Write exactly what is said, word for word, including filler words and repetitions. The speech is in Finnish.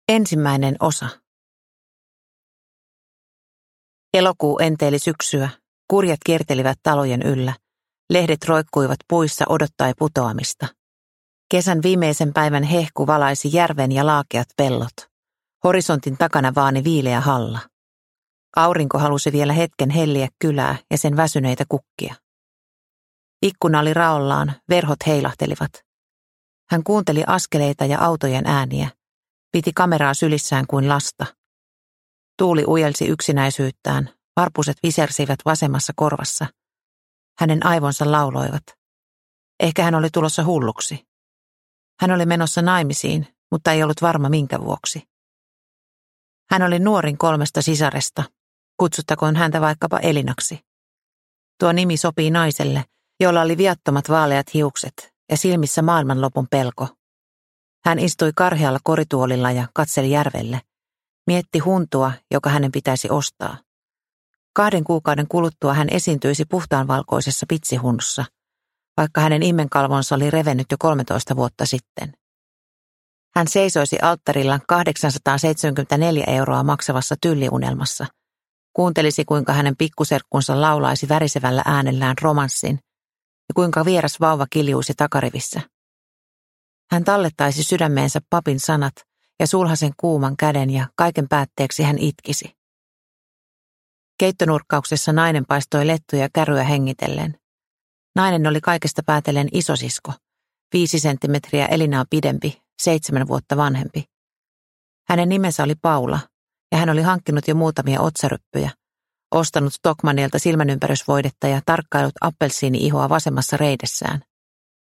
Ensimmäinen osa. Elokuu enteili syksyä, kurjat kiertelivät talojen yllä, lehdet roikkuivat puissa odottai putoamista. Kesän viimeisen päivän hehku valaisi järven ja laakeat pellot. Horisontin takana vaani viileä halla. Aurinko halusi vielä hetken helliä kylää ja sen väsyneitä kukkia. Ikkuna oli raollaan, verhot heilahtelivat. Hän kuunteli askeleita ja autojen ääniä. Piti kameraa sylissään kuin lasta. Tuuli ujelsi yksinäisyyttään, varpuset visersivät vasemmassa korvassa. Hänen aivonsa lauloivat. Ehkä hän oli tulossa hulluksi. Hän oli menossa naimisiin, mutta ei ollut varma minkä vuoksi. Hän oli nuorin kolmesta sisaresta, kutsuttakoon häntä vaikkapa Elinaksi. Tuo nimi sopii naiselle, jolla oli viattomat vaaleat hiukset ja silmissä maailmanlopun pelko. Hän istui karhealla korituolilla ja katseli järvelle. Mietti huntua, joka hänen pitäisi ostaa. Kahden kuukauden kuluttua hän esiintyisi puhtaanvalkoisessa pitsihunnussa, vaikka hänen immenkalvonsa oli revennyt jo kolmetoista vuotta sitten. Hän seisoisi alttarilla kahdeksansataaseitsemänkymmentäneljä euroa maksavassa tylliunelmassa. Kuuntelisi, kuinka hänen pikkuserkkunsa laulaisi värisevällä äänellään romanssin ja kuinka vieras vauva kiljuisi takarivissä. Hän tallettaisi sydämeensä papin sanat ja sulhasen kuuman käden ja kaiken päätteeksi hän itkisi. Keittonurkkauksessa nainen paistoi lettuja käryä hengitellen. Nainen oli kaikesta päätellen isosisko, viisi senttimetriä Elinaa pidempi, seitsemän vuotta vanhempi. Hänen nimensä oli Paula ja hän oli hankkinut jo muutamia otsaryppyjä, ostanut Stockmannilta silmänympärysvoidetta ja tarkkaillut appelsiini-ihoa vasemmassa reidessään.